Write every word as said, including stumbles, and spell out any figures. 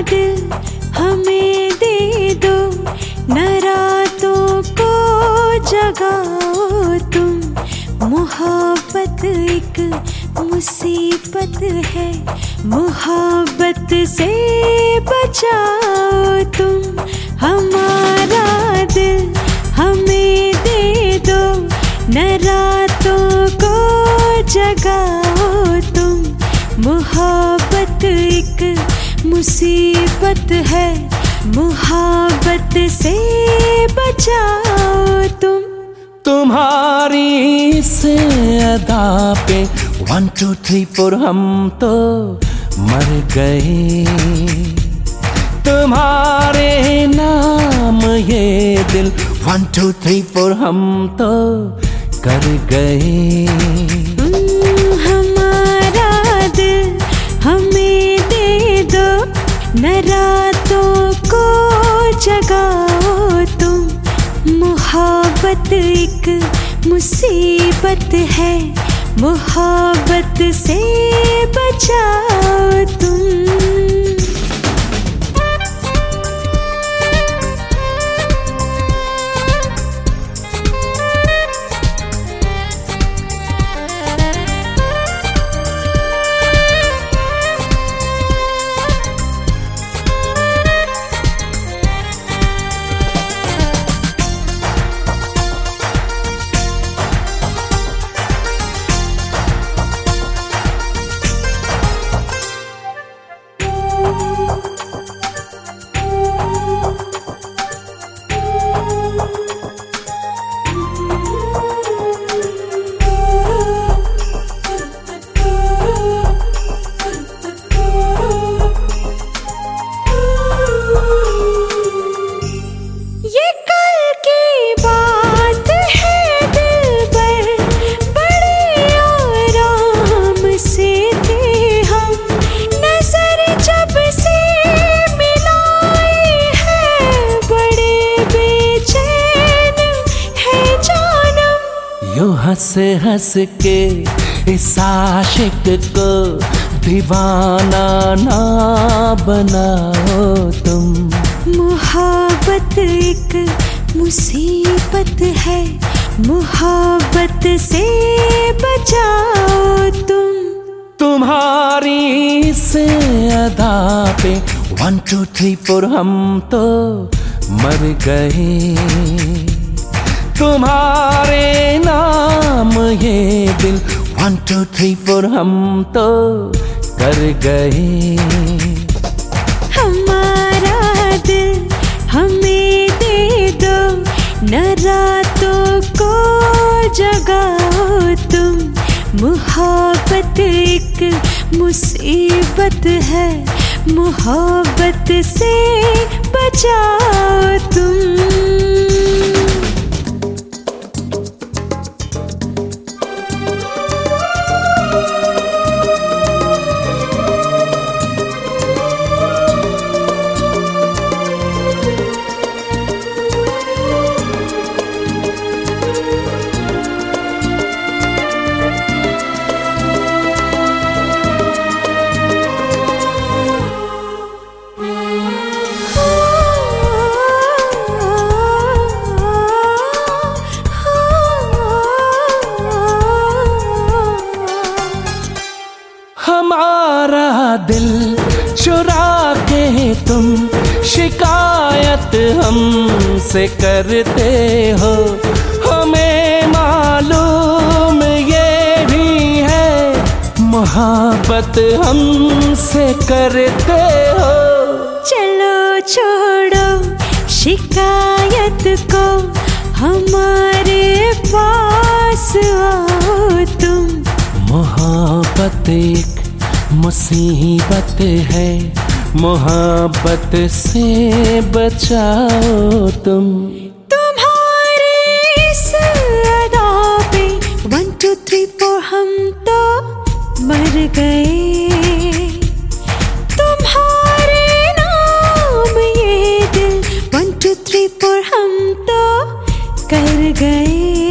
दिल हमें दे दो, न रातों को जगाओ तुम। मोहब्बत एक मुसीबत है, मोहब्बत से बचाओ तुम। हमारा दिल हमें दे दो, न रातों को जगाओ तुम। मोहब्बत एक मुसीबत है, मोहब्बत से बचाओ तुम। तुम्हारी इस अदा पे वन टू थ्री फोर हम तो मर गए। तुम्हारे नाम ये दिल वन टू थ्री फोर हम तो कर गए। हमारा दिल हमें दे दो, न रातों को जगाओ तुम। मोहब्बत एक मुसीबत है, मोहब्बत से बचाओ तुम। हंस हंस के इस आशिक को दीवाना ना बनाओ तुम। मोहब्बत एक मुसीबत है, मोहब्बत से बचाओ तुम। तुम्हारी इस अदा पे वन टू थ्री फोर हम तो मर गए। तुम्हारे नाम ये दिल वन टू थ्री फोर हम तो कर गए। हमारा दिल हमें दे दो, न रातों को जगाओ तुम। मोहब्बत एक मुसीबत है, मोहब्बत से बचाओ तुम। हमारा दिल चुरा के तुम शिकायत हमसे करते हो। हमें मालूम ये भी है मोहब्बत हमसे करते हो। चलो छोड़ो शिकायत को, हमारे पास आओ तुम। मोहब्बत एक मुसीबत है, मोहब्बत से बचाओ तुम। तुम्हारे इस अदा पे वन टू थ्री फोर हम तो मर गए। तुम्हारे नाम ये दिल वन टू थ्री फोर हम तो कर गए।